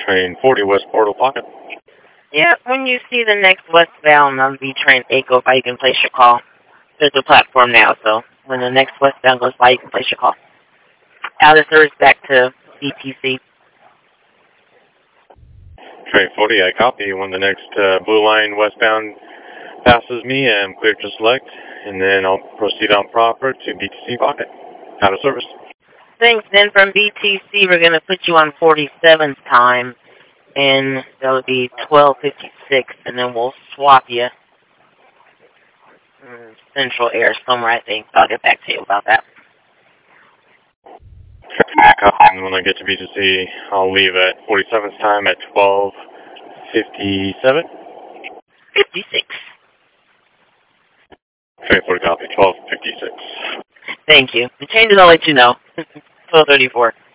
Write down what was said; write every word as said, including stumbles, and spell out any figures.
Train forty West Portal Pocket. Yeah, when you see the next westbound on B train eight go by, you can place your call. There's a platform now, so when the next westbound goes by, you can place your call. Out of service back to B T C. Train forty, I copy. When the next uh, blue line westbound passes me, I'm cleared to select, and then I'll proceed on proper to B T C Pocket. Out of service. Thanks. Then from B T C, we're going to put you on forty-seventh time, and that would be twelve fifty-six, and then we'll swap you. Mm, Central Air somewhere, I think. I'll get back to you about that. And when I get to B T C, I'll leave at forty-seventh time at twelve fifty-seven. fifty-six. Train forty copy, twelve fifty-six. Thank you. The changes, I'll let you know. twelve thirty-four.